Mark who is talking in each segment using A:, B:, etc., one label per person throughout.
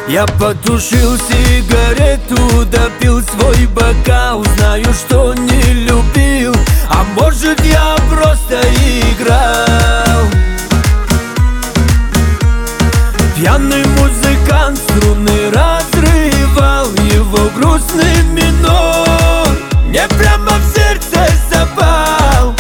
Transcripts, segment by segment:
A: Я потушил сигарету, допил свой бокал. Знаю, что не любил, а может, я просто играл. Пьяный музыкант струны разрывал, его грустный минор мне прямо в сердце запал.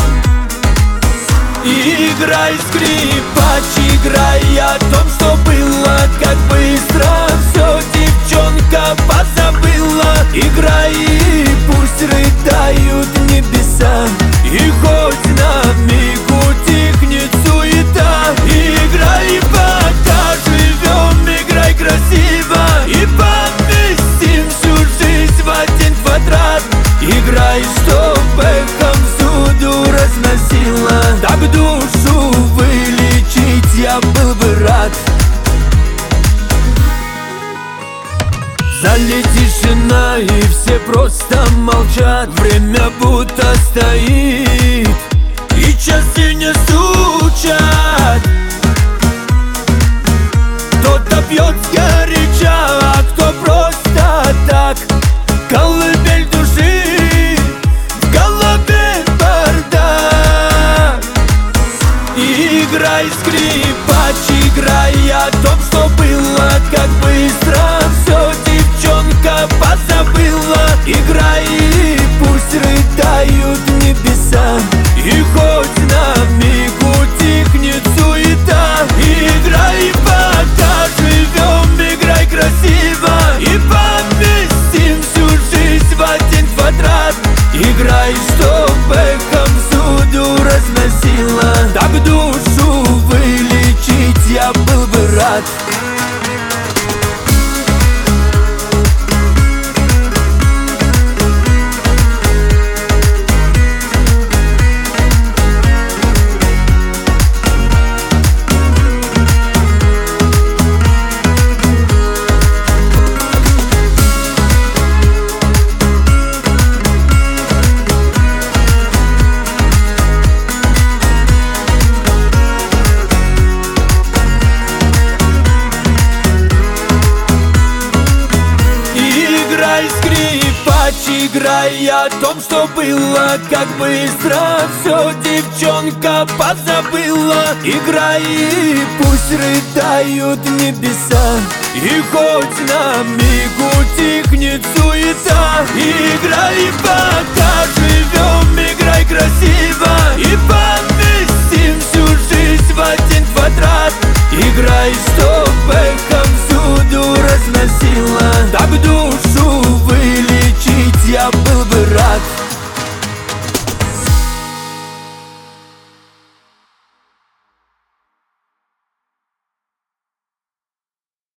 A: Играй, скрипач, играй о том, что было, как быстро все девчонка позабыла. Играй, и пусть рыдают небеса, и хоть на миг утихнет суета. Играй, пока живем, играй красиво, и поместим всю жизнь в один квадрат. Играй, чтоб эхом всюду разносило, так душу вылечить я был бы рад. В зале тишина, и все просто молчат. Время будто стоит, и часы не стучат. Кто-то пьет сгоряча, а кто просто так. Колыбель души, в голове бардак. Играй, скрипач, играй о том, что было, как быстро все девчонка позабыла. Играй, и пусть рыдают небеса, и хоть на миг утихнет суета. Играй, пока живем, играй красиво, и поместим всю жизнь в один квадрат. Играй, чтоб эхом всюду разносило, так душу вылечить я был бы рад. Играй, скрипач, играй о том, что было, как быстро все девчонка позабыла. Играй, и пусть рыдают небеса, и хоть на миг утихнет суета. Играй, пока живем, играй красиво, и поместим всю жизнь в один квадрат. Играй, чтоб эхом всюду разносило, так душу